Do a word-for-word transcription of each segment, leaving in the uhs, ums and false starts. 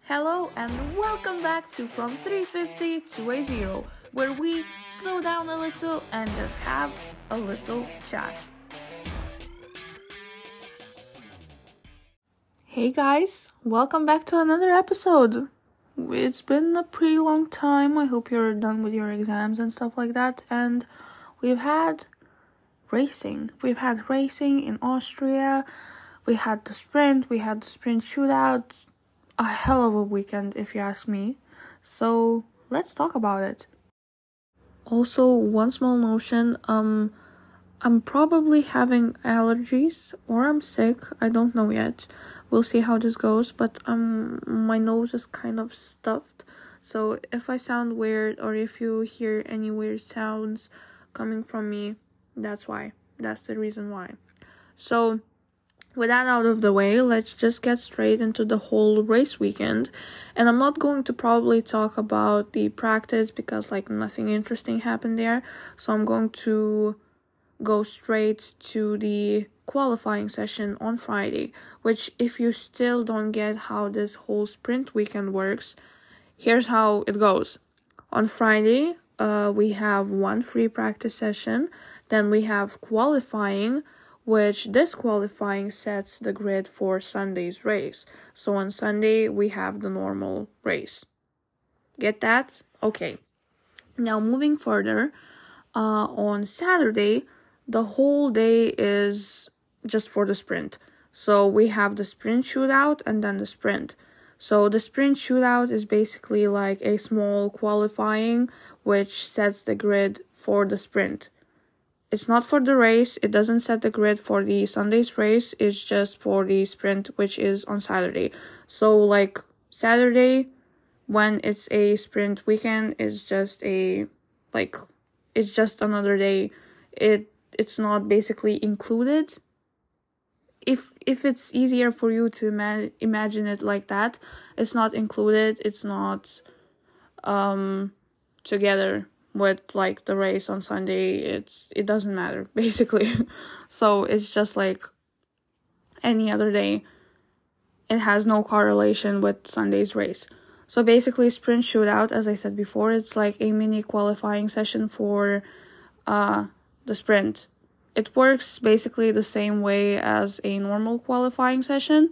Hello and welcome back to From three fifty to A zero, where we slow down a little and just have a little chat. Hey guys, welcome back to another episode. It's been a pretty long time. I hope you're done with your exams and stuff like that. And we've had racing. We've had racing in Austria. We had the sprint. We had the sprint shootout. A hell of a weekend, if you ask me. So let's talk about it. Also, one small notion. Um, I'm probably having allergies or I'm sick. I don't know yet. We'll see how this goes. But um, my nose is kind of stuffed. So if I sound weird or if you hear any weird sounds coming from me, that's why. That's the reason why. So with that out of the way, let's just get straight into the whole race weekend. And I'm not going to probably talk about the practice because like nothing interesting happened there. So I'm going to go straight to the qualifying session on Friday, which if you still don't get how this whole sprint weekend works, here's how it goes. On Friday, uh, we have one free practice session. Then we have qualifying, which this qualifying sets the grid for Sunday's race. So on Sunday, we have the normal race. Get that? Okay. Now, moving further, uh, on Saturday, the whole day is just for the sprint. So we have the sprint shootout and then the sprint. So the sprint shootout is basically like a small qualifying, which sets the grid for the sprint. It's not for the race. It doesn't set the grid for the Sunday's race. It's just for the sprint, which is on Saturday. So, like, Saturday, when it's a sprint weekend, is just a, like, it's just another day. It It's not basically included. If if it's easier for you to ima- imagine it like that, it's not included. It's not um together with like the race on Sunday. It's it doesn't matter basically. So it's just like any other day. It has no correlation with Sunday's race. So basically, sprint shootout, as I said before, it's like a mini qualifying session for uh the sprint. It works basically the same way as a normal qualifying session,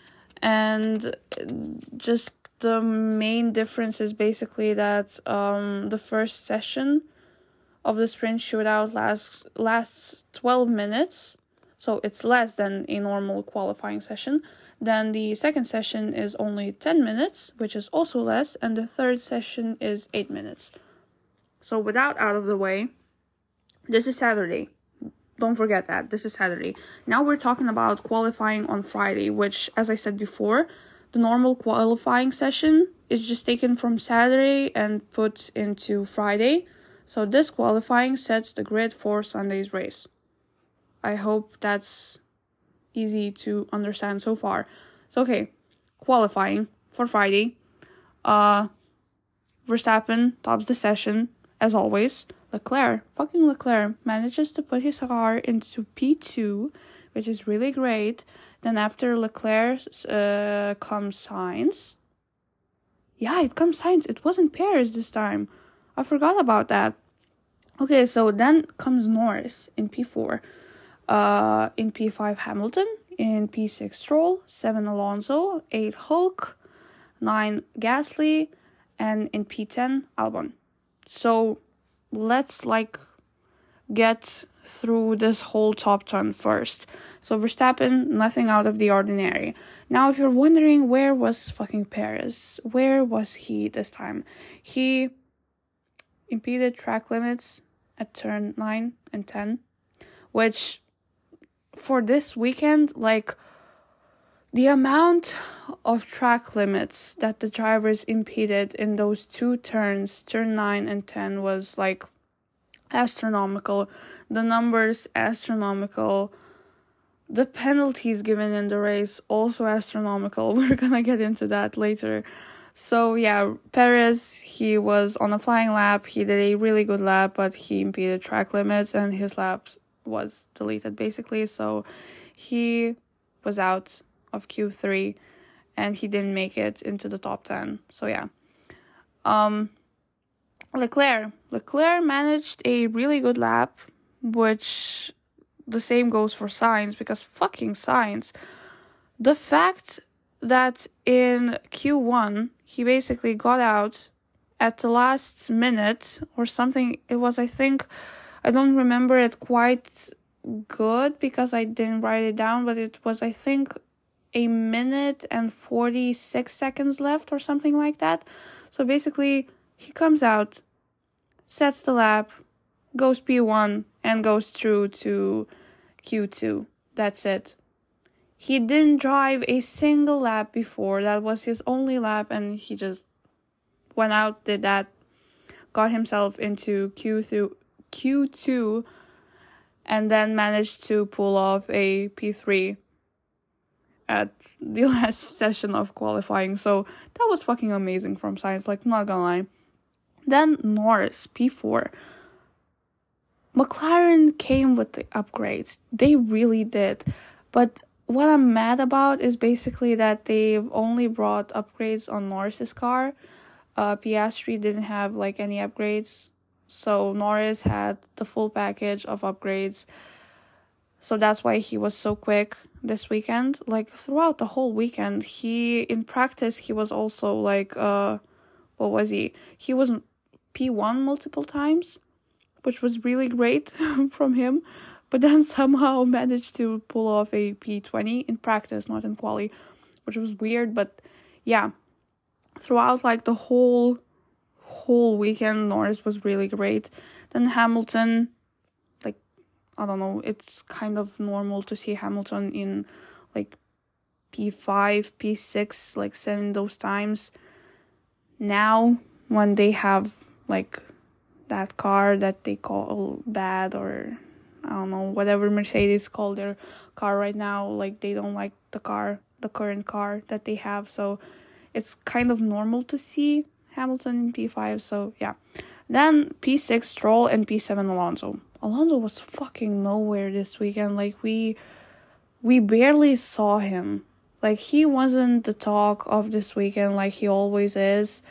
and just the main difference is basically that um, the first session of the sprint shootout lasts lasts twelve minutes, so it's less than a normal qualifying session. Then the second session is only ten minutes, which is also less, and the third session is eight minutes. So with that out of the way, this is Saturday. Don't forget that. This is Saturday. Now we're talking about qualifying on Friday, which, as I said before, the normal qualifying session is just taken from Saturday and put into Friday. So this qualifying sets the grid for Sunday's race. I hope that's easy to understand so far. So, okay, qualifying for Friday. Uh, Verstappen tops the session, as always. Leclerc, fucking Leclerc, manages to put his car into P two, which is really great. Then after Leclerc uh, comes Sainz. Yeah, it comes Sainz. It wasn't Perez this time. I forgot about that. Okay, so then comes Norris in P four. Uh, in P five, Hamilton. In P six, Stroll. seven, Alonso. eight, Hulk. nine, Gasly. And in P ten, Albon. So let's like get through this whole top ten first. So Verstappen, nothing out of the ordinary. Now, if you're wondering where was fucking Perez, where was he this time? He impeded track limits at turn nine and ten, which for this weekend, like the amount of track limits that the drivers impeded in those two turns, turn nine and ten, was like astronomical. The numbers, astronomical. The penalties given in the race, also astronomical. We're gonna get into that later. So yeah, Perez, he was on a flying lap. He did a really good lap, but he impeded track limits and his lap was deleted basically. So he was out of Q three. and he didn't make it into the top ten. So yeah. Um, Leclerc. Leclerc managed a really good lap, which the same goes for Sainz, because fucking Sainz. The fact that in Q one, he basically got out at the last minute or something. It was, I think, I don't remember it quite good because I didn't write it down, but it was, I think, a minute and forty-six seconds left or something like that. So basically, he comes out, sets the lap, goes P one, and goes through to Q two. That's it. He didn't drive a single lap before. That was his only lap, and he just went out, did that, got himself into Q two, Q two, and then managed to pull off a P three at the last session of qualifying. So that was fucking amazing from Sainz, like, not gonna lie. Then Norris, P four. McLaren came with the upgrades. They really did. But what I'm mad about is basically that they've only brought upgrades on Norris's car. Uh, Piastri didn't have like any upgrades. So Norris had the full package of upgrades. So that's why he was so quick this weekend. Like throughout the whole weekend, he, in practice, he was also like, uh, what was he? He was P one multiple times, which was really great from him. But then somehow managed to pull off a P twenty in practice, not in quali, which was weird. But yeah, throughout like the whole whole weekend, Norris was really great. Then Hamilton, like, I don't know, it's kind of normal to see Hamilton in like P five, P six, like setting those times. Now, when they have like that car that they call bad, or I don't know, whatever Mercedes call their car right now, like they don't like the car, the current car that they have. So it's kind of normal to see Hamilton in P five. So yeah. Then P six Stroll and P seven Alonso. Alonso was fucking nowhere this weekend. Like we we barely saw him. Like he wasn't the talk of this weekend like he always is.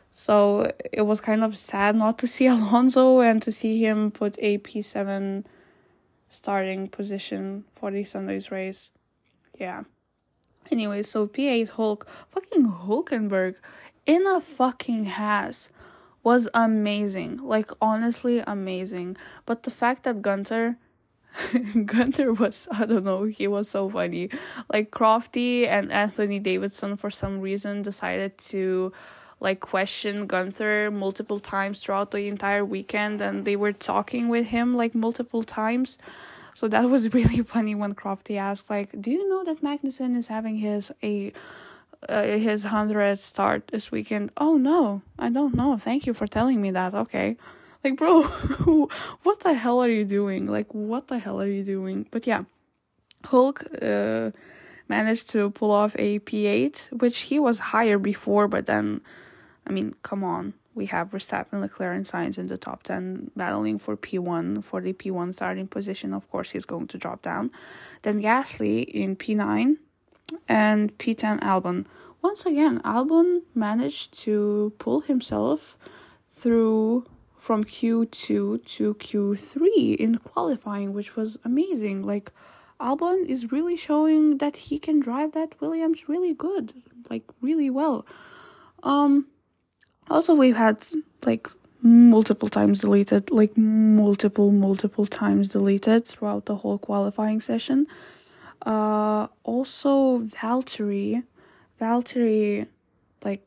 So it was kind of sad not to see Alonso and to see him put a P seven starting position for the Sunday's race. Yeah. Anyway, so P eight Hulk, fucking Hulkenberg in a fucking Haas was amazing. Like, honestly amazing. But the fact that Gunter, Gunter was, I don't know, he was so funny. Like, Crofty and Anthony Davidson, for some reason, decided to, like, question Gunther multiple times throughout the entire weekend, and they were talking with him, like, multiple times. So that was really funny when Crofty asked, like, do you know that Magnussen is having his a uh, his hundredth start this weekend? Oh, no, I don't know. Thank you for telling me that. Okay. Like, bro, what the hell are you doing? Like, what the hell are you doing? But yeah, Hulk uh, managed to pull off a P eight, which he was higher before, but then, I mean, come on. We have Verstappen, Leclerc, and Sainz in the top ten battling for P one, for the P one starting position. Of course, he's going to drop down. Then Gasly in P nine and P ten Albon. Once again, Albon managed to pull himself through from Q two to Q three in qualifying, which was amazing. Like, Albon is really showing that he can drive that Williams really good, like really well. Um... Also, we've had, like, multiple times deleted, like, multiple, multiple times deleted throughout the whole qualifying session. Uh, also, Valtteri, Valtteri, like,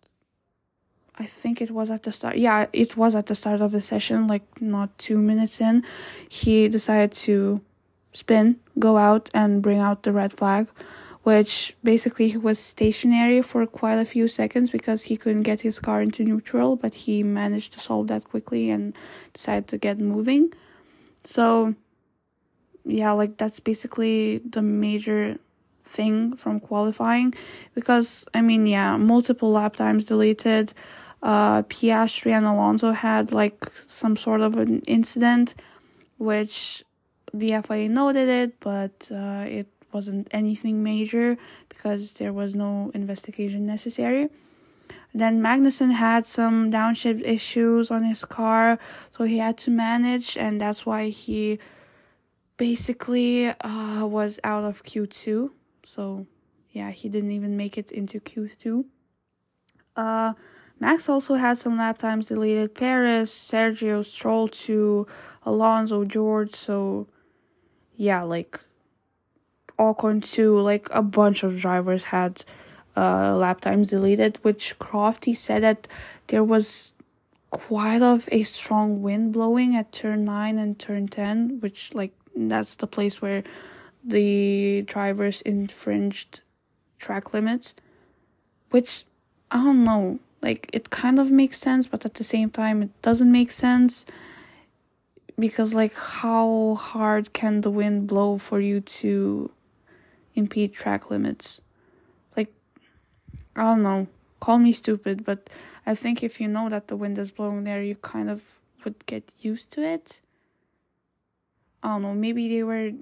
I think it was at the start, yeah, it was at the start of the session, like, not two minutes in, he decided to spin, go out, and bring out the red flag, which basically he was stationary for quite a few seconds because he couldn't get his car into neutral, but he managed to solve that quickly and decided to get moving. So, yeah, like, that's basically the major thing from qualifying, because, I mean, yeah, multiple lap times deleted. Uh, Piastri and Alonso had, like, some sort of an incident, which the F I A noted it, but uh, it wasn't anything major because there was no investigation necessary. Then Magnussen had some downshift issues on his car, so he had to manage, and that's why he basically uh, was out of Q two. So yeah, he didn't even make it into Q two. Uh, Max also had some lap times deleted. Perez, Sergio, Stroll to Alonso, George. So yeah, like Ocon too. Like a bunch of drivers had uh, lap times deleted. Which Crofty said that there was quite of a strong wind blowing at turn nine and turn ten, which like that's the place where the drivers infringed track limits, which I don't know, like it kind of makes sense, but at the same time it doesn't make sense, because like how hard can the wind blow for you to impede track limits? Like, I don't know, call me stupid, but I think if you know that the wind is blowing there, you kind of would get used to it. I don't know, maybe they were...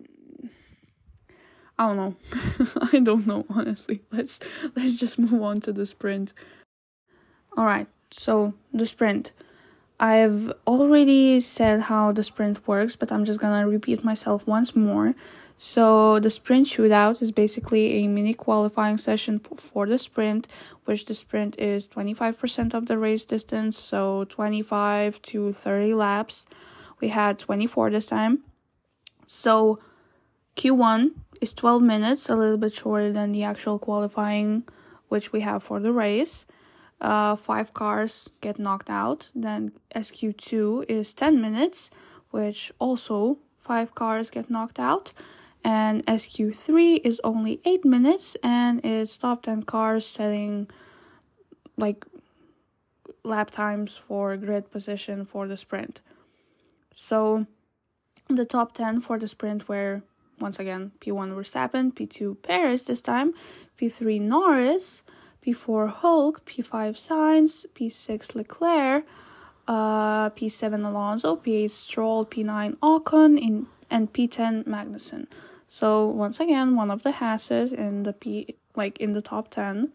I don't know. I don't know, honestly. Let's let's just move on to the sprint. Alright, so the sprint. I've already said how the sprint works, but I'm just gonna repeat myself once more. So the sprint shootout is basically a mini qualifying session for the sprint, which the sprint is twenty-five percent of the race distance, so twenty-five to thirty laps. We had twenty-four this time. So Q one is twelve minutes, a little bit shorter than the actual qualifying, which we have for the race. Uh, five cars get knocked out. Then S Q two is ten minutes, which also five cars get knocked out. And S Q three is only eight minutes, and it's top ten cars setting like lap times for grid position for the sprint. So the top ten for the sprint were, once again, P one Verstappen, P two Perez this time, P three Norris, P four Hulk, P five Sainz, P six Leclerc, uh, P seven Alonso, P eight Stroll, P nine Ocon, in, and P ten Magnussen. So once again, one of the Hasses in the P like in the top ten.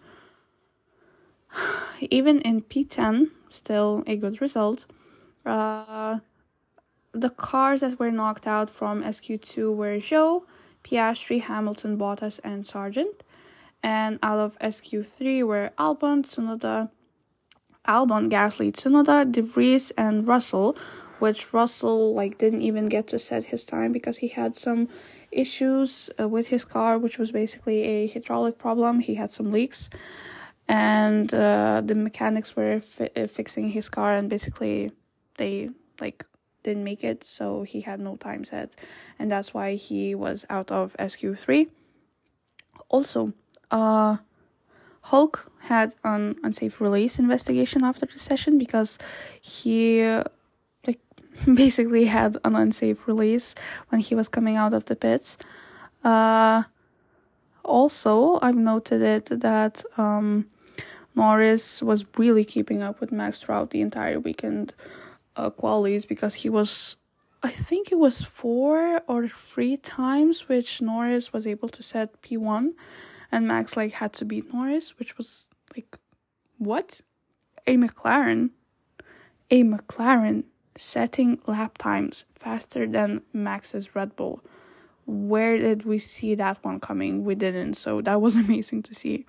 Even in P ten, still a good result. Uh, the cars that were knocked out from S Q two were Zhou, Piastri, Hamilton, Bottas, and Sargent. And out of S Q three were Albon, Tsunoda, Albon, Gasly, Tsunoda, De Vries, and Russell, which Russell like didn't even get to set his time because he had some issues uh, with his car, which was basically a hydraulic problem. He had some leaks, and uh, the mechanics were fi- fixing his car, and basically they like didn't make it, so he had no time set, and that's why he was out of S Q three. Also, uh, Hulk had an unsafe release investigation after the session because he uh, like basically had an unsafe release when he was coming out of the pits. Uh, also, I've noted it that um, Norris was really keeping up with Max throughout the entire weekend uh, qualies, because he was, I think it was four or three times which Norris was able to set P one, and Max like had to beat Norris, which was like, what? A McLaren, a McLaren setting lap times faster than Max's Red Bull. Where did we see that one coming? We didn't, so that was amazing to see.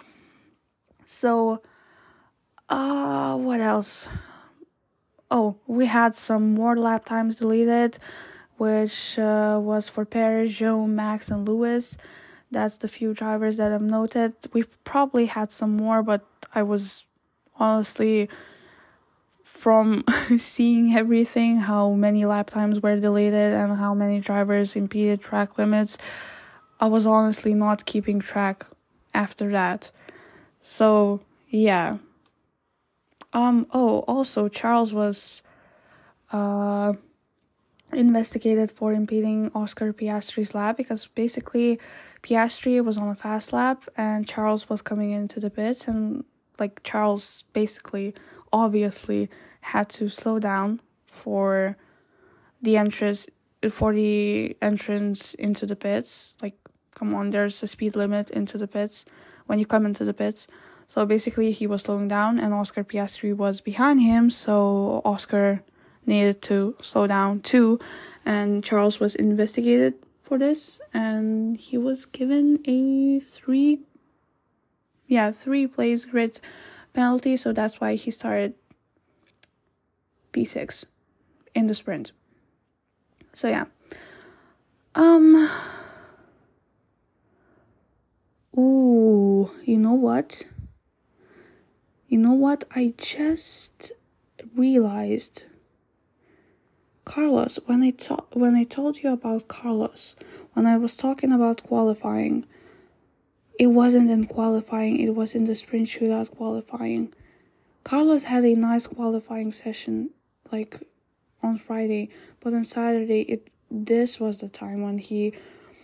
So, uh, what else? Oh, we had some more lap times deleted, which uh, was for Perez, Zhou, Max, and Lewis. That's the few drivers that I've noted. We probably had some more, but I was honestly, from seeing everything, how many lap times were deleted and how many drivers impeded track limits, I was honestly not keeping track after that. So, yeah. Um. Oh, also, Charles was uh, investigated for impeding Oscar Piastri's lap, because basically Piastri was on a fast lap and Charles was coming into the pits, and like Charles basically, obviously, had to slow down for the entrance for the entrance into the pits, like come on, there's a speed limit into the pits when you come into the pits. So basically he was slowing down and Oscar Piastri was behind him, so Oscar needed to slow down too, and Charles was investigated for this, and he was given a three yeah three place grid penalty, so that's why he started P six in the sprint. So yeah. Um ooh you know what you know what I just realized Carlos, when I to- when I told you about Carlos, when I was talking about qualifying, it wasn't in qualifying, it was in the sprint shootout qualifying. Carlos had a nice qualifying session, like, on Friday, but on Saturday, it this was the time when he...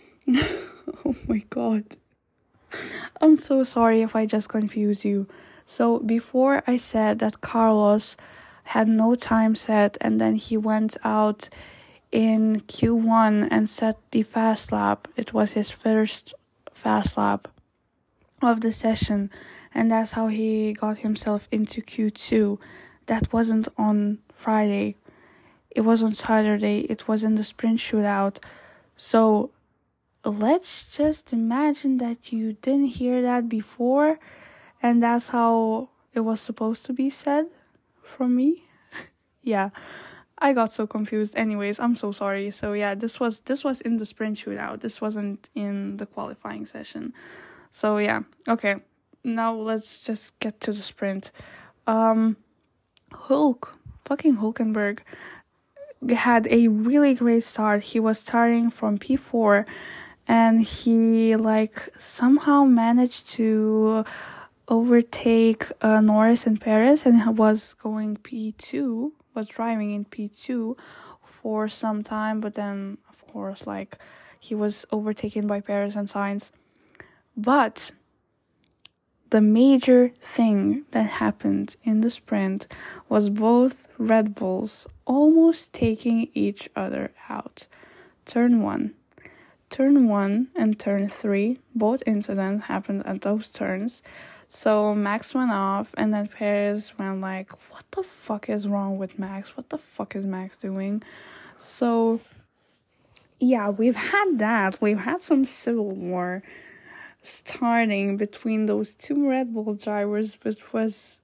oh my god. I'm so sorry if I just confused you. So, before I said that Carlos had no time set, and then he went out in Q one and set the fast lap. It was his first fast lap of the session, and that's how he got himself into Q two. That wasn't on Friday. It was on Saturday. It was in the sprint shootout. So let's just imagine that you didn't hear that before, and that's how it was supposed to be said from me. Yeah, I got so confused. Anyways, I'm so sorry. So yeah, this was this was in the sprint shootout. This wasn't in the qualifying session. So yeah, okay. Now let's just get to the sprint. Um, Hulk, fucking Hulkenberg, had a really great start. He was starting from P four, and he like somehow managed to overtake uh, Norris and Perez, and was going P two, was driving in P two for some time, but then of course like he was overtaken by Perez and Sainz. But the major thing that happened in the sprint was both Red Bulls almost taking each other out. Turn one. Turn one and turn three, both incidents happened at those turns. So Max went off, and then Perez went like, what the fuck is wrong with Max? What the fuck is Max doing? So, yeah, we've had that. We've had some civil war starting between those two Red Bull drivers, which was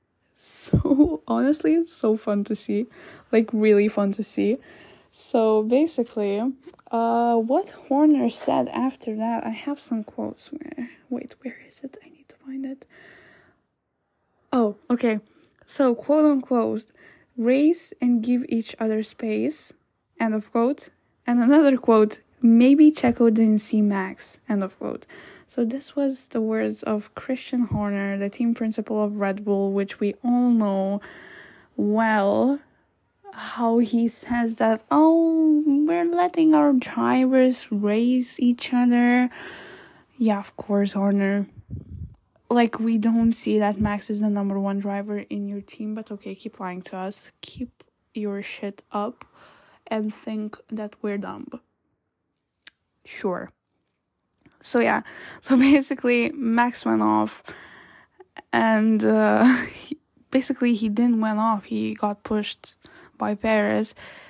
so, honestly, so fun to see. Like, really fun to see. So, basically, uh, what Horner said after that, I have some quotes where, wait, where is it? I need to find it. Oh, okay. So, quote unquote, race and give each other space, end of quote. And another quote, maybe Checo didn't see Max, end of quote. So this was the words of Christian Horner, the team principal of Red Bull, which we all know well, how he says that, oh, we're letting our drivers race each other. Yeah, of course, Horner. Like, we don't see that Max is the number one driver in your team, but okay, keep lying to us. Keep your shit up and think that we're dumb. Sure. So yeah, so basically Max went off, and uh, he, basically he didn't went off, he got pushed by Perez,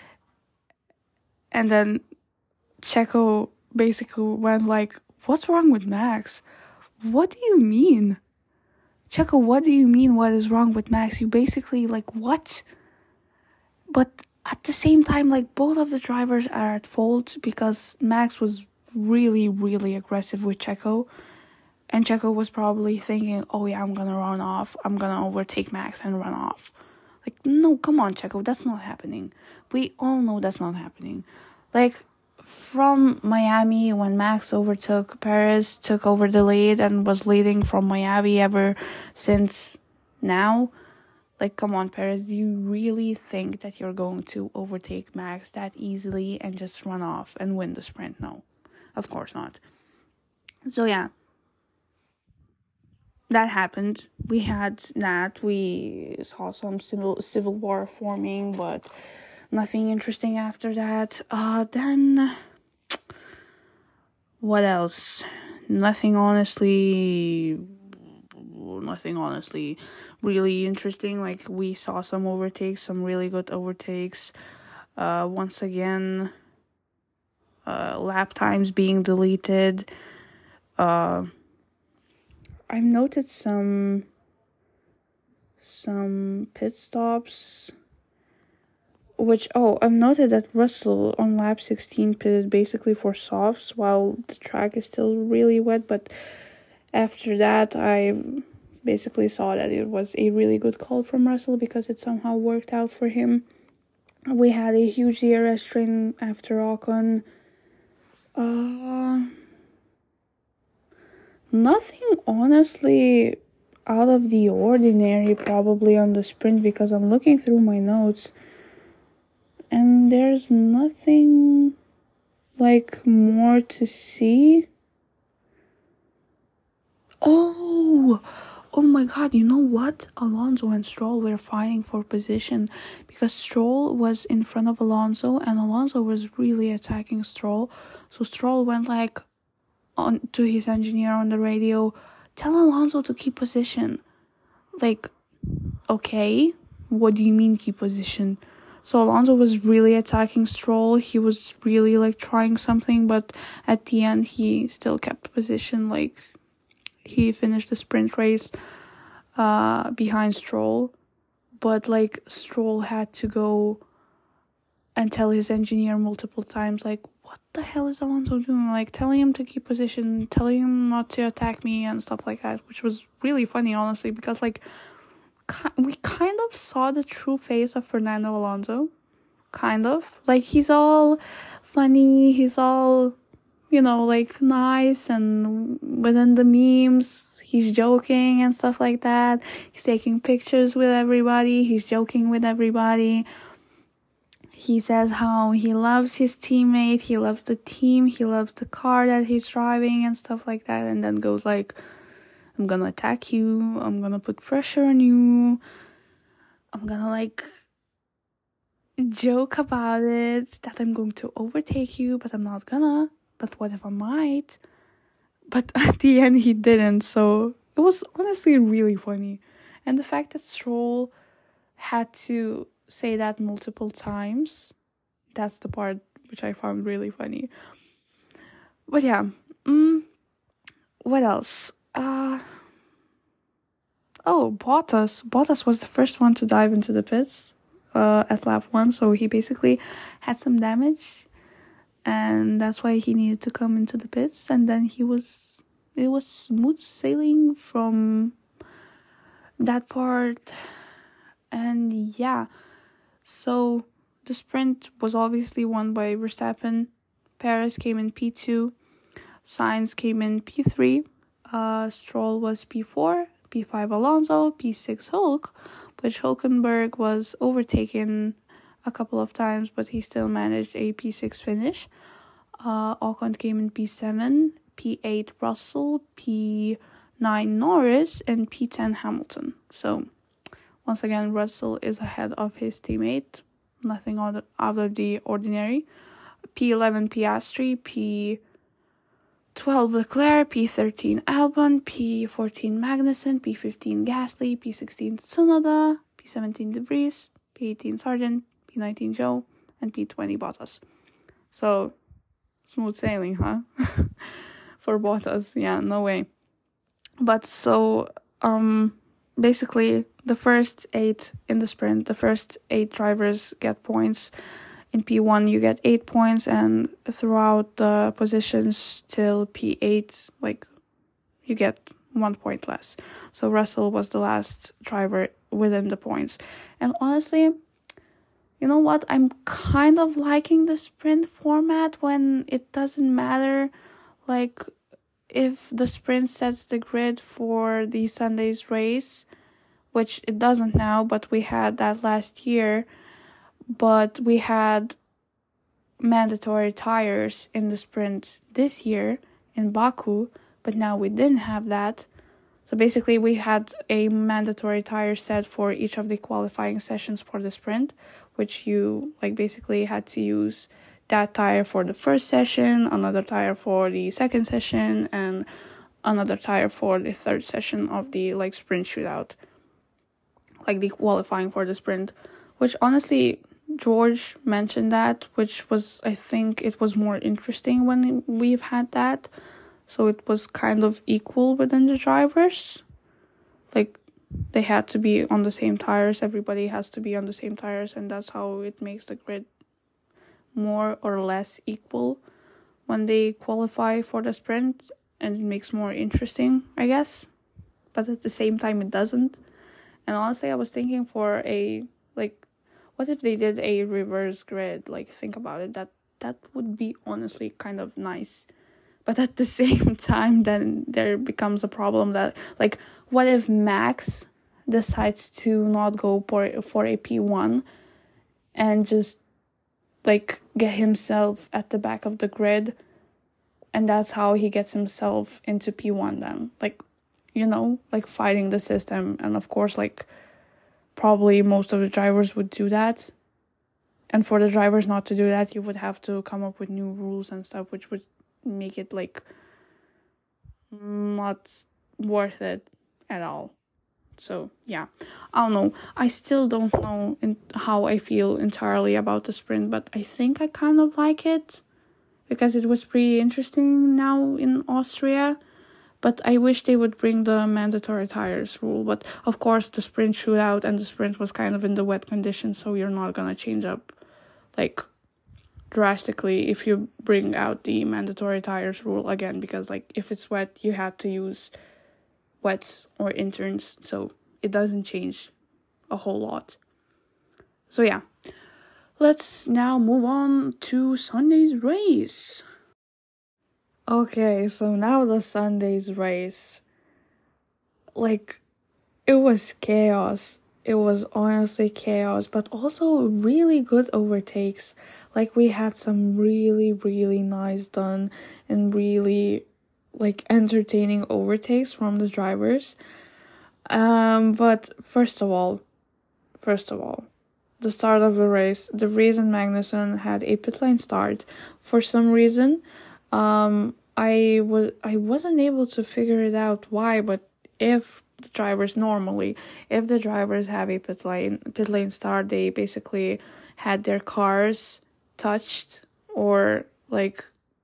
and then Checo basically went like, what's wrong with Max? What do you mean? Checo, what do you mean what is wrong with Max? You basically like, what? But at the same time, like, both of the drivers are at fault, because Max was really, really aggressive with Checo, and Checo was probably thinking, oh yeah, I'm gonna run off, I'm gonna overtake Max and run off. Like, no, come on, Checo, that's not happening. We all know that's not happening. Like, from Miami, when Max overtook Perez, took over the lead and was leading from Miami ever since now, like, come on, Perez, do you really think that you're going to overtake Max that easily and just run off and win the sprint? No. Of course not. So yeah, that happened. We had that. We saw some civil civil war forming, but nothing interesting after that. Uh, then What else? Nothing honestly, nothing honestly really interesting. Like, we saw some overtakes, some really good overtakes. Uh, once again, uh, lap times being deleted. Uh, I've noted some some pit stops, which, oh, I've noted that Russell on lap sixteen pitted basically for softs while the track is still really wet, but after that I basically saw that it was a really good call from Russell because it somehow worked out for him. We had a huge D R S train after Ocon. Uh, nothing honestly out of the ordinary probably on the sprint, because I'm looking through my notes and there's nothing like more to see. Oh, oh my god, you know what? Alonso and Stroll were fighting for position because Stroll was in front of Alonso and Alonso was really attacking Stroll. So Stroll went like on to his engineer on the radio, tell Alonso to keep position. Like, okay, what do you mean keep position? So Alonso was really attacking Stroll. He was really like trying something, but at the end he still kept position. Like, he finished the sprint race uh behind Stroll, but like Stroll had to go and tell his engineer multiple times, like, what the hell is Alonso doing? Like, telling him to keep position, telling him not to attack me and stuff like that, which was really funny, honestly, because like we kind of saw the true face of Fernando Alonso. Kind of. Like, he's all funny, he's all, you know, like, nice, and within the memes, he's joking and stuff like that. He's taking pictures with everybody, he's joking with everybody. He says how he loves his teammate, he loves the team, he loves the car that he's driving and stuff like that, and then goes like, I'm gonna attack you, I'm gonna put pressure on you, I'm gonna like joke about it, that I'm going to overtake you, but I'm not gonna, but what if I might? But at the end he didn't, so it was honestly really funny. And the fact that Stroll had to say that multiple times, that's the part which I found really funny. But yeah, mm, what else? Uh, oh, Bottas. Bottas was the first one to dive into the pits uh, at lap one, so he basically had some damage, and that's why he needed to come into the pits, and then he was, it was smooth sailing from that part, and yeah. So the sprint was obviously won by Verstappen. Perez came in P two. Sainz came in P three. Uh, Stroll was P four. P five Alonso. P six Hulk. But Hulkenberg was overtaken a couple of times, but he still managed a P six finish. Uh, Ocon came in P seven. P eight Russell. P nine Norris. And P ten Hamilton. So once again, Russell is ahead of his teammate. Nothing out of the ordinary. P eleven Piastri, P twelve Leclerc, P thirteen Albon, P fourteen Magnussen, P fifteen Gasly, P sixteen Tsunoda, P seventeen De Vries, P eighteen Sargent, P nineteen Zhou, and P twenty Bottas. So, smooth sailing, huh? For Bottas, yeah, no way. But so, um... basically, the first eight in the sprint, the first eight drivers get points. In P one, you get eight points, and throughout the positions till P eight, like, you get one point less. So Russell was the last driver within the points. And honestly, you know what? I'm kind of liking the sprint format when it doesn't matter, like, if the sprint sets the grid for the Sunday's race, which it doesn't now, but we had that last year. But we had mandatory tires in the sprint this year in Baku, but now we didn't have that. So basically we had a mandatory tire set for each of the qualifying sessions for the sprint, which you like basically had to use that tire for the first session, another tire for the second session, and another tire for the third session of the like sprint shootout, like the qualifying for the sprint, which honestly George mentioned that, which was, I think it was more interesting when we've had that. So it was kind of equal within the drivers. Like, they had to be on the same tires. Everybody has to be on the same tires, and that's how it makes the grid more or less equal when they qualify for the sprint, and it makes more interesting, I guess. But at the same time, it doesn't. And honestly, I was thinking for a, like, what if they did a reverse grid? Like, think about it. That that would be honestly kind of nice. But at the same time, then there becomes a problem that, like, what if Max decides to not go for, for a P one and just, like, get himself at the back of the grid, and that's how he gets himself into P one then? Like, you know, like, fighting the system. And of course, like, probably most of the drivers would do that. And for the drivers not to do that, you would have to come up with new rules and stuff, which would make it, like, not worth it at all. So, yeah. I don't know. I still don't know in how I feel entirely about the sprint, but I think I kind of like it because it was pretty interesting now in Austria. But I wish they would bring the mandatory tires rule. But, of course, the sprint shootout and the sprint was kind of in the wet conditions, so you're not going to change up, like, drastically if you bring out the mandatory tires rule again, because, like, if it's wet, you have to use wets or interns, so it doesn't change a whole lot. So yeah, let's now move on to Sunday's race. Okay, so now the Sunday's race, like, it was chaos. It was honestly chaos, but also really good overtakes. Like, we had some really, really nice done and really, like, entertaining overtakes from the drivers. Um, but first of all, first of all, the start of the race, the reason Magnussen had a pit lane start, for some reason, um, I was I wasn't able to figure it out why, but if the drivers normally, if the drivers have a pit lane pit lane start, they basically had their cars touched or like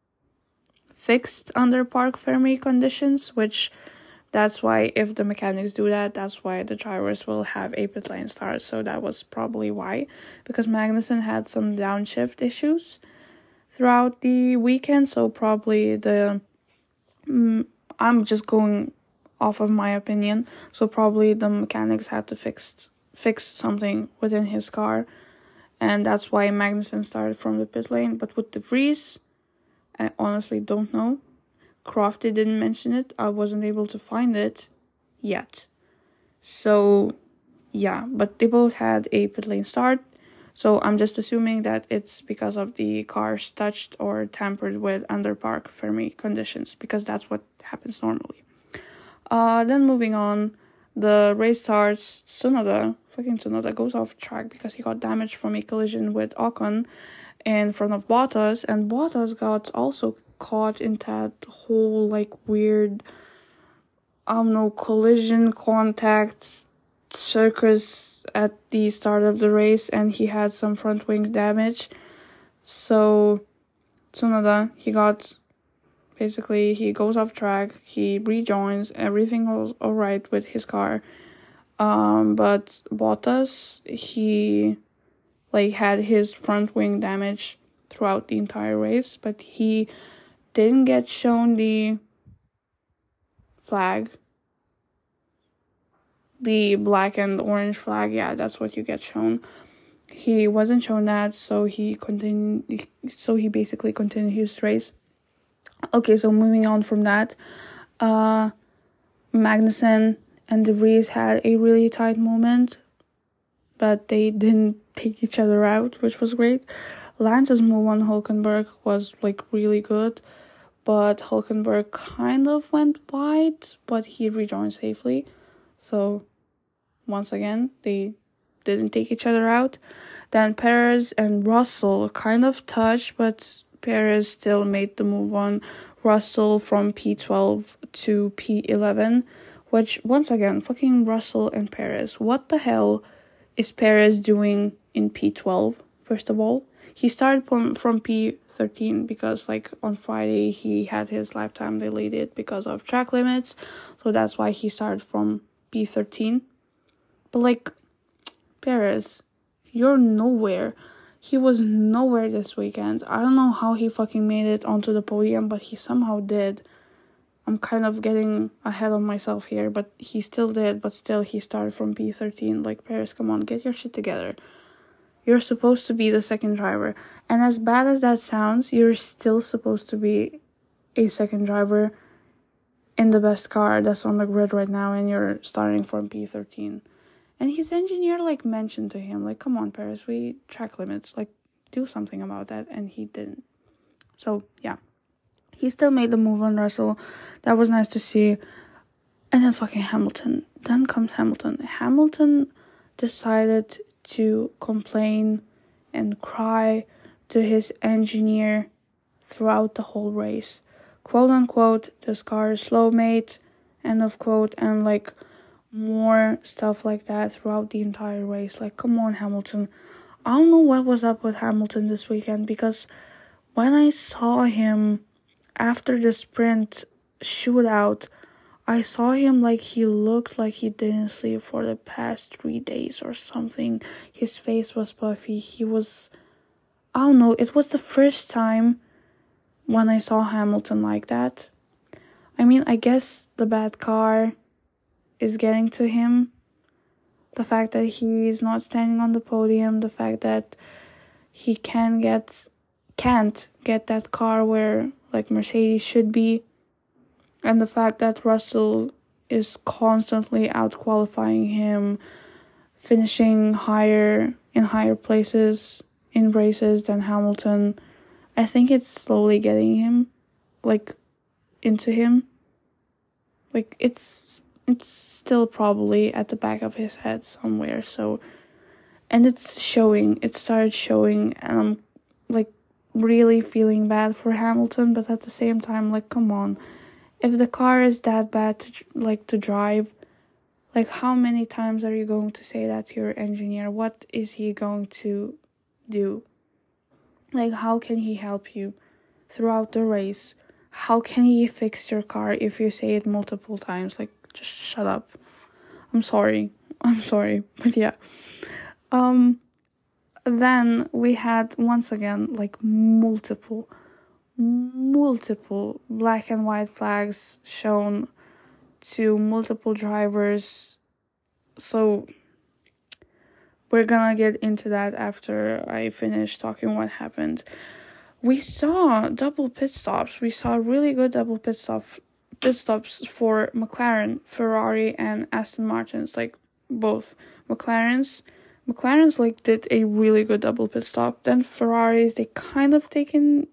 fixed under parc fermé conditions, which that's why if the mechanics do that, that's why the drivers will have a pit lane start. So that was probably why, because Magnussen had some downshift issues throughout the weekend. So probably the um, I'm just going off of my opinion. So probably the mechanics had to fix fix something within his car, and that's why Magnussen started from the pit lane. But with De Vries, I honestly don't know. Crofty didn't mention it. I wasn't able to find it yet. So, yeah, but they both had a pit lane start. So I'm just assuming that it's because of the cars touched or tampered with under parc fermé conditions, because that's what happens normally. Uh, then moving on, the race starts. Tsunoda, fucking Tsunoda, goes off track because he got damaged from a collision with Ocon in front of Bottas, and Bottas got also caught in that whole like weird, I don't know, collision contact circus at the start of the race, and he had some front wing damage. So Tsunoda, he got basically he goes off track, he rejoins, everything was alright with his car. Um, but Bottas, he like had his front wing damage throughout the entire race, but he didn't get shown the flag. The black and orange flag, yeah, that's what you get shown. He wasn't shown that, so he continued. So he basically continued his race. Okay, so moving on from that, uh, Magnussen and De Vries had a really tight moment, but they didn't take each other out, which was great. Lance's move on Hülkenberg was like really good, but Hülkenberg kind of went wide, but he rejoined safely. So once again, they didn't take each other out. Then Perez and Russell kind of touched, but Perez still made the move on Russell from P twelve to P eleven, which, once again, fucking Russell and Perez. What the hell is Perez doing in P twelve, first of all? He started from, from P thirteen because, like, on Friday he had his lap time deleted because of track limits, so that's why he started from P thirteen. But, like, Perez, you're nowhere. He was nowhere this weekend. I don't know how he fucking made it onto the podium, but he somehow did. I'm kind of getting ahead of myself here, but he still did, but still he started from P thirteen. Like, Perez, come on, get your shit together. You're supposed to be the second driver. And as bad as that sounds, you're still supposed to be a second driver in the best car that's on the grid right now, and you're starting from P thirteen. And his engineer, like, mentioned to him, like, come on, Perez, we track limits, like, do something about that, and he didn't. So, yeah. He still made the move on Russell. That was nice to see. And then fucking Hamilton. Then comes Hamilton. Hamilton decided to complain and cry to his engineer throughout the whole race. Quote unquote, this car is slow, mate. End of quote. And, like, more stuff like that throughout the entire race. Like, come on, Hamilton. I don't know what was up with Hamilton this weekend, because when I saw him after the sprint shootout, I saw him like he looked like he didn't sleep for the past three days or something. His face was puffy. He was, I don't know, it was the first time when I saw Hamilton like that. I mean, I guess the bad car is getting to him. The fact that he is not standing on the podium, the fact that he can get can't get that car where, like, Mercedes should be, and the fact that Russell is constantly out qualifying him, finishing higher in higher places in races than Hamilton. I think it's slowly getting him, like, into him. Like, it's it's still probably at the back of his head somewhere, so, and it's showing, it started showing, and I'm, like, really feeling bad for Hamilton, but at the same time, like, come on, if the car is that bad to, like, to drive, like, how many times are you going to say that to your engineer? What is he going to do? Like, how can he help you throughout the race? How can he fix your car if you say it multiple times? Like, just shut up. I'm sorry. I'm sorry. But yeah. Um, then we had, once again, like, multiple, multiple black and white flags shown to multiple drivers. So we're gonna get into that after I finish talking what happened. We saw double pit stops. We saw really good double pit stops. Pit stops for McLaren, Ferrari, and Aston Martin's, like, both. McLaren's, McLaren's, like, did a really good double pit stop. Then Ferrari's, they kind of taken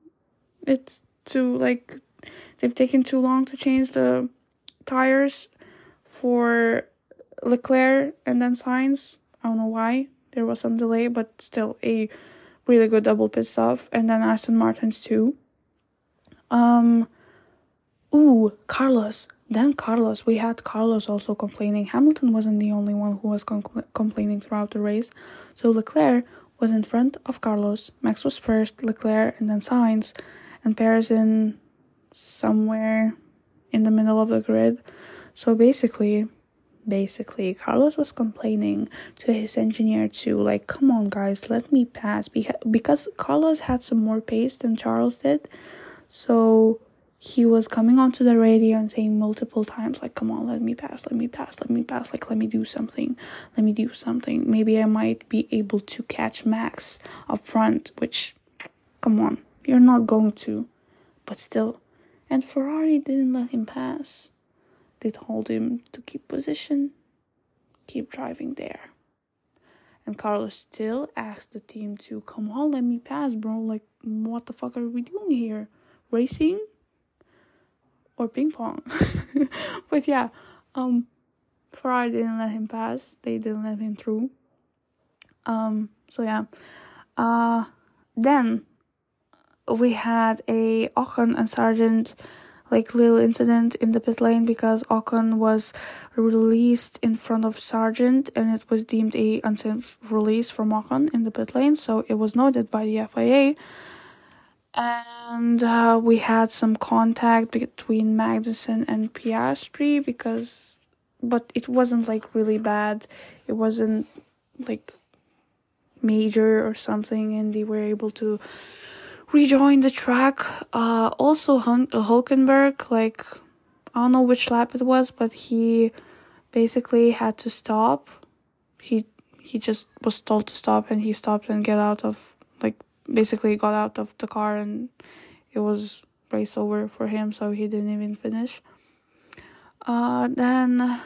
it to, like, they've taken too long to change the tires for Leclerc and then Sainz. I don't know why. There was some delay, but still a really good double pit stop. And then Aston Martin's too. Um... Ooh, Carlos. Then Carlos. We had Carlos also complaining. Hamilton wasn't the only one who was com- complaining throughout the race. So Leclerc was in front of Carlos. Max was first, Leclerc, and then Sainz. And Perez in somewhere in the middle of the grid. So basically, basically, Carlos was complaining to his engineer too. Like, come on, guys, let me pass. Beca- because Carlos had some more pace than Charles did. So he was coming onto the radio and saying multiple times, like, come on, let me pass, let me pass, let me pass, like, let me do something, let me do something. Maybe I might be able to catch Max up front, which, come on, you're not going to, but still. And Ferrari didn't let him pass. They told him to keep position, keep driving there. And Carlos still asked the team to, come on, let me pass, bro. Like, what the fuck are we doing here? Racing? Or ping pong. But yeah, um, Ferrari didn't let him pass. They didn't let him through. Um, so yeah. Uh, then we had a Ocon and Sargent like little incident in the pit lane because Ocon was released in front of Sargent and it was deemed a unsafe release from Ocon in the pit lane, so it was noted by the F I A. And uh, we had some contact between Magnussen and Piastri because, but it wasn't like really bad. It wasn't like major or something, and they were able to rejoin the track. Uh, also, Hun- Hulkenberg, like, I don't know which lap it was, but he basically had to stop. He he just was told to stop, and he stopped and get out of, like, basically got out of the car, and it was race over for him, so he didn't even finish. Uh, then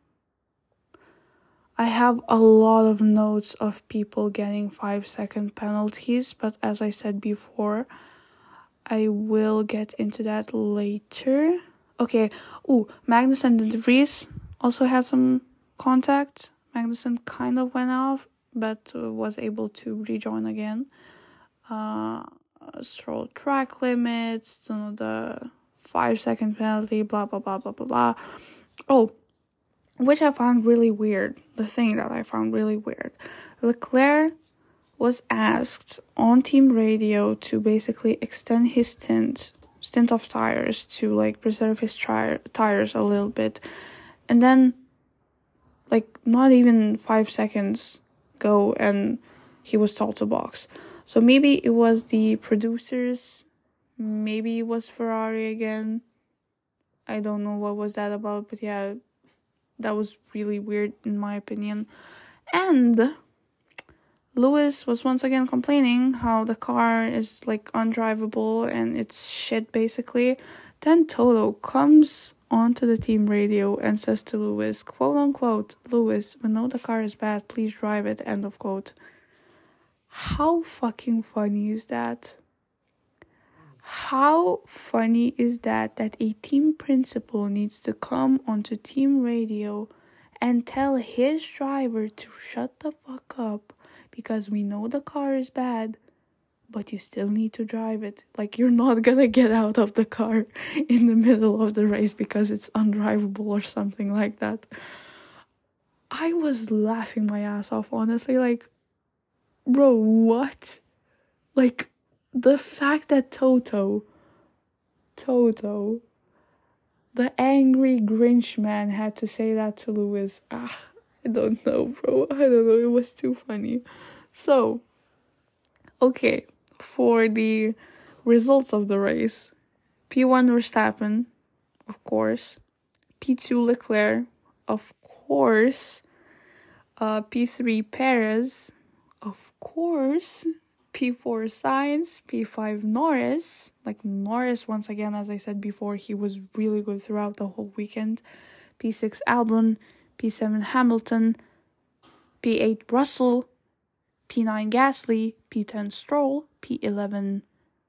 I have a lot of notes of people getting five second penalties, but as I said before, I will get into that later. Okay, ooh, Magnussen and De Vries also had some contact. Magnussen kind of went off, but was able to rejoin again. Uh, Stroll track limits, you know, the five second penalty, blah, blah, blah, blah, blah, blah. Oh, which I found really weird. The thing that I found really weird. Leclerc was asked on team radio to basically extend his stint, stint of tires to like preserve his tri- tires a little bit. And then, like, not even five seconds go and he was told to box. So maybe it was the producers, maybe it was Ferrari again. I don't know what was that about, but yeah, that was really weird in my opinion. And Lewis was once again complaining how the car is like undrivable and it's shit basically. Then Toto comes onto the team radio and says to Lewis, quote unquote, Lewis, we know the car is bad, please drive it, end of quote. How fucking funny is that? How funny is that that a team principal needs to come onto team radio and tell his driver to shut the fuck up because we know the car is bad, but you still need to drive it. Like, you're not gonna get out of the car in the middle of the race because it's undrivable or something like that. I was laughing my ass off, honestly. Like, bro, what? Like, the fact that Toto, Toto, the angry Grinch man had to say that to Lewis. Ah, I don't know, bro. I don't know. It was too funny. So, okay, for the results of the race, P one Verstappen, of course. P two Leclerc, of course. Uh, P three Perez, of course. P four Sainz, P five Norris. Like Norris, once again, as I said before, he was really good throughout the whole weekend. P six Albon, P seven Hamilton, P eight Russell, P nine Gasly, P ten Stroll, P eleven...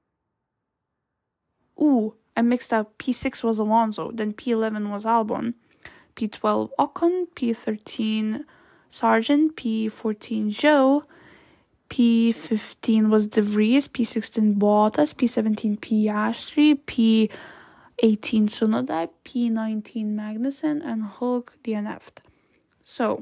Ooh, I mixed up. P six was Alonso, then P eleven was Albon. P twelve Ocon, P thirteen Sargent, P fourteen Zhou, P fifteen was De Vries, P sixteen Bottas, P seventeen Piastri, P eighteen Tsunoda, P nineteen Magnussen, and Hulk D N F'd. So,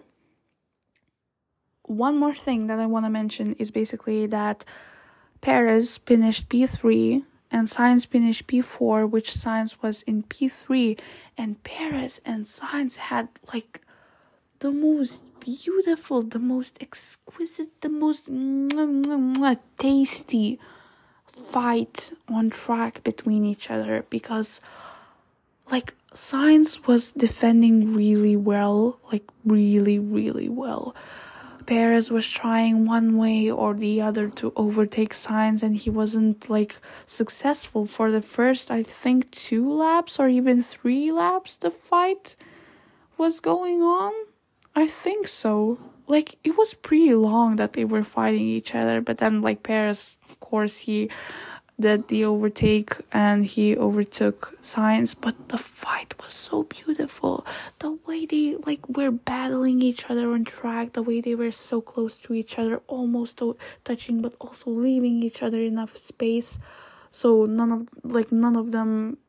one more thing that I want to mention is basically that Perez finished P three and Sainz finished P four, which Sainz was in P three, and Perez and Sainz had like the most beautiful, the most exquisite, the most mwah, mwah, mwah, tasty fight on track between each other, because like Sainz was defending really well, like really, really well. Perez was trying one way or the other to overtake Sainz, and he wasn't like successful for the first, I think, two laps or even three laps the fight was going on. I think so. Like, it was pretty long that they were fighting each other, but then like Perez, of course, he did the overtake and he overtook Sainz, but the fight was so beautiful. The way they like were battling each other on track, the way they were so close to each other, almost touching, but also leaving each other enough space so none of like none of them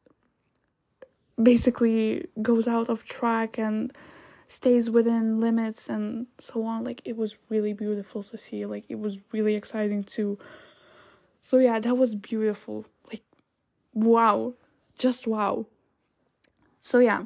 basically goes out of track and stays within limits and so on. Like, it was really beautiful to see. Like, it was really exciting too. So yeah, that was beautiful. Like, wow. Just wow. So yeah.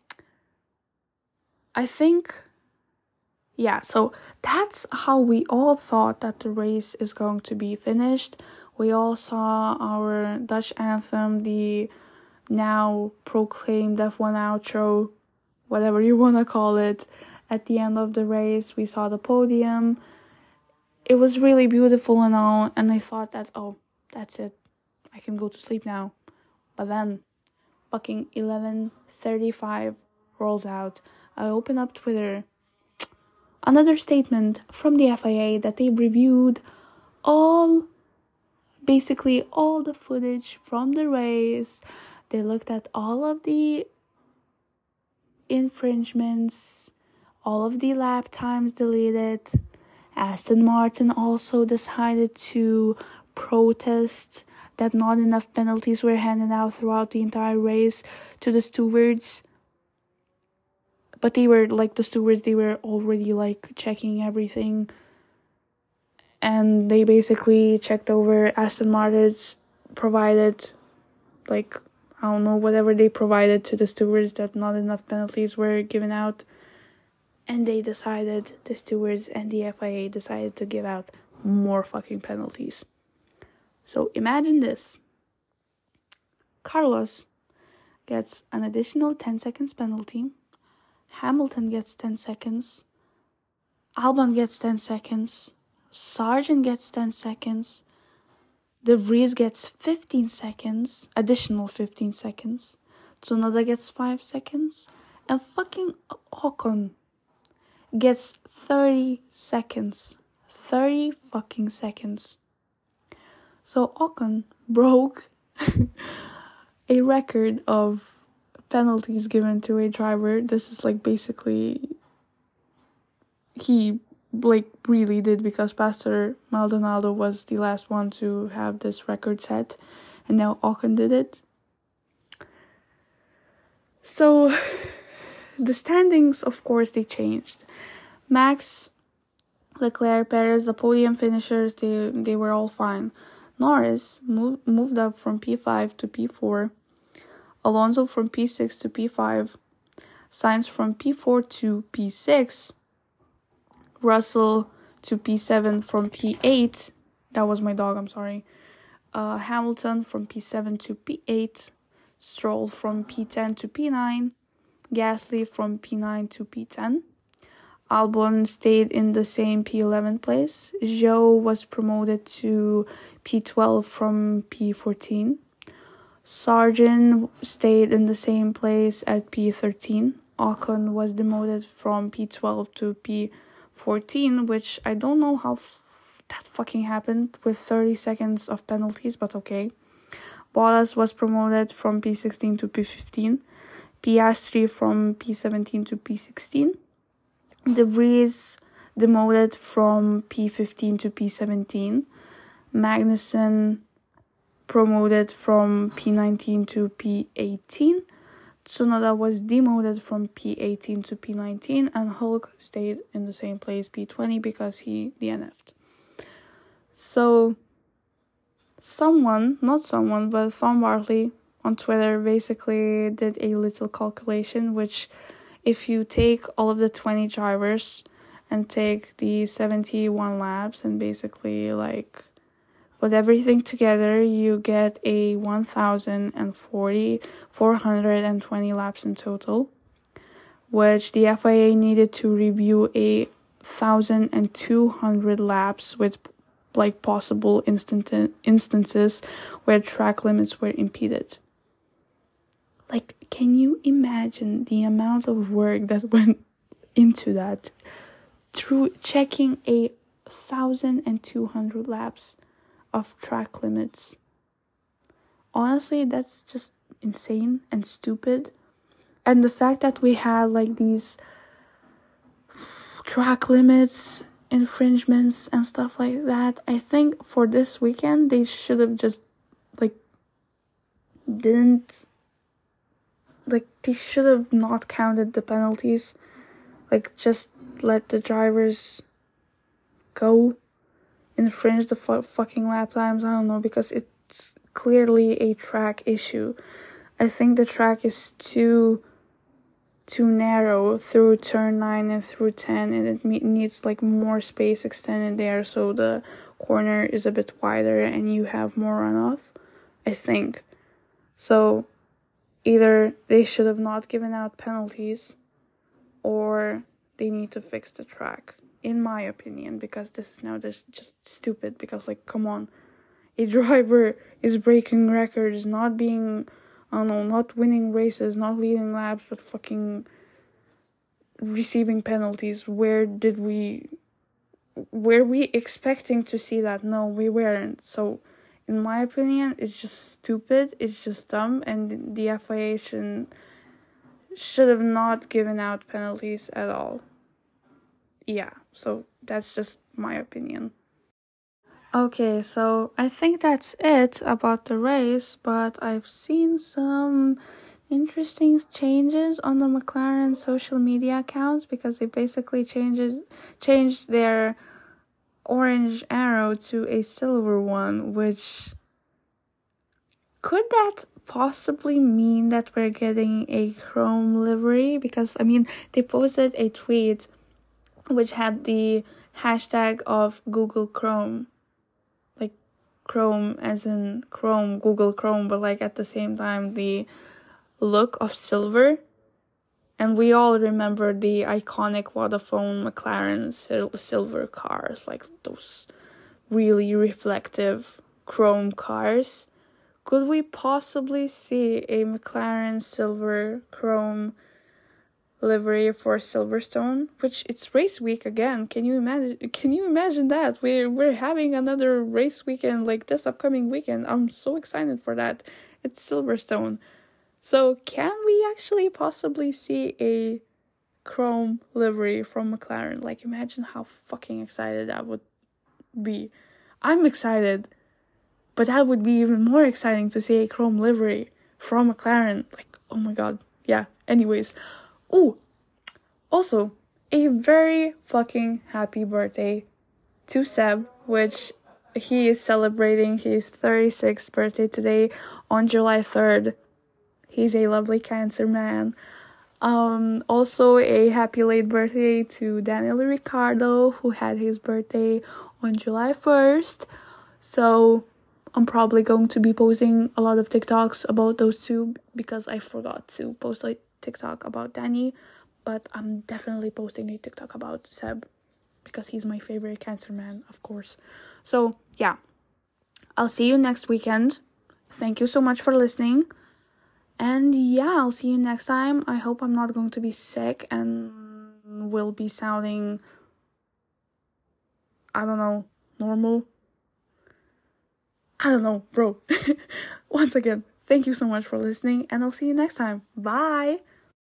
I think, yeah, so that's how we all thought that the race is going to be finished. We all saw our Dutch anthem, the now proclaimed F one outro, whatever you want to call it, at the end of the race. We saw the podium. It was really beautiful and all, and I thought that, oh, that's it. I can go to sleep now. But then, fucking eleven thirty-five rolls out. I open up Twitter. Another statement from the F I A that they reviewed all, basically all the footage from the race. They looked at all of the infringements, all of the lap times deleted. Aston Martin also decided to protest that not enough penalties were handed out throughout the entire race to the stewards. But they were, like, the stewards, they were already, like, checking everything. And they basically checked over Aston Martin's provided, like, I don't know, whatever they provided to the stewards, that not enough penalties were given out. And they decided, the stewards and the F I A decided to give out more fucking penalties. So imagine this. Carlos gets an additional ten seconds penalty. Hamilton gets ten seconds. Albon gets ten seconds. Sargent gets ten seconds. De Vries gets fifteen seconds. Additional fifteen seconds. Tsunoda gets five seconds. And fucking Ocon gets thirty seconds. thirty fucking seconds. So Ocon broke a record of penalties given to a driver. This is like basically, he like really did, because Pastor Maldonado was the last one to have this record set, and now Ocon did it. So the standings, of course, they changed. Max, Leclerc, Perez, the podium finishers, they they were all fine. Norris moved moved up from P five to P four. Alonso from P six to P five. Sainz from P four to P six. Russell to P seven from P eight. That was my dog, I'm sorry. Uh, Hamilton from P seven to P eight. Stroll from P ten to P nine. Gasly from P nine to P ten. Albon stayed in the same P eleven place. Zhou was promoted to P twelve from P fourteen. Sargent stayed in the same place at P thirteen. Ocon was demoted from P twelve to P fourteen, which I don't know how f- that fucking happened with thirty seconds of penalties, but okay. Bottas was promoted from P sixteen to P fifteen. Piastri from P seventeen to P sixteen. De Vries demoted from P fifteen to P seventeen. Magnussen promoted from P nineteen to P eighteen. Tsunoda was demoted from P eighteen to P nineteen, and Hulk stayed in the same place, P twenty, because he D N F'd. So, someone, not someone, but Tom Bartley on Twitter basically did a little calculation, which, if you take all of the twenty drivers and take the seventy-one laps and basically like put everything together, you get a one thousand forty, four hundred twenty laps in total, which the F I A needed to review a one thousand two hundred laps with like possible instant instances where track limits were impeded. Like, can you imagine the amount of work that went into that through checking a one thousand two hundred laps of track limits? honestly, that's just insane and stupid. And the fact that we had like these track limits, infringements, and stuff like that, I think for this weekend they should have just like didn't like they should have not counted the penalties. Like, just let the drivers go, infringe the fu- fucking lap times. I don't know, because it's clearly a track issue. I think the track is too too narrow through turn nine and through ten, and it me- needs like more space extended there, so the corner is a bit wider and you have more runoff, I think. So either they should have not given out penalties, or they need to fix the track, in my opinion, because this is now just, just stupid. Because, like, come on, a driver is breaking records, not being, I don't know, not winning races, not leading laps, but fucking receiving penalties. Where did we, were we expecting to see that? No, we weren't. So, in my opinion, it's just stupid, it's just dumb, and the F I A should, should have not given out penalties at all. Yeah, so that's just my opinion. Okay, so I think that's it about the race, but I've seen some interesting changes on the McLaren social media accounts, because they basically changes changed their orange arrow to a silver one, which could that possibly mean that we're getting a chrome livery? Because, I mean, they posted a tweet which had the hashtag of Google Chrome, like Chrome as in Chrome, Google Chrome, but like at the same time the look of silver. And we all remember the iconic Vodafone McLaren sil- silver cars, like those really reflective chrome cars. Could we possibly see a McLaren silver chrome livery for Silverstone? Which, it's race week again. Can you imagine? Can you imagine that we're we're having another race weekend like this upcoming weekend? I'm so excited for that. It's Silverstone. So can we actually possibly see a chrome livery from McLaren? Like, imagine how fucking excited that would be. I'm excited, but that would be even more exciting to see a chrome livery from McLaren. Like, oh my god. Yeah, anyways. Oh, also, a very fucking happy birthday to Seb, which he is celebrating his thirty-sixth birthday today on July third. He's a lovely Cancer man. Um, also, a happy late birthday to Daniel Ricciardo, who had his birthday on July first. So, I'm probably going to be posting a lot of TikToks about those two, because I forgot to post a TikTok about Danny. But I'm definitely posting a TikTok about Seb, because he's my favorite Cancer man, of course. So, yeah. I'll see you next weekend. Thank you so much for listening. And yeah, I'll see you next time. I hope I'm not going to be sick and will be sounding, I don't know, normal. I don't know, bro. Once again, thank you so much for listening, and I'll see you next time. Bye!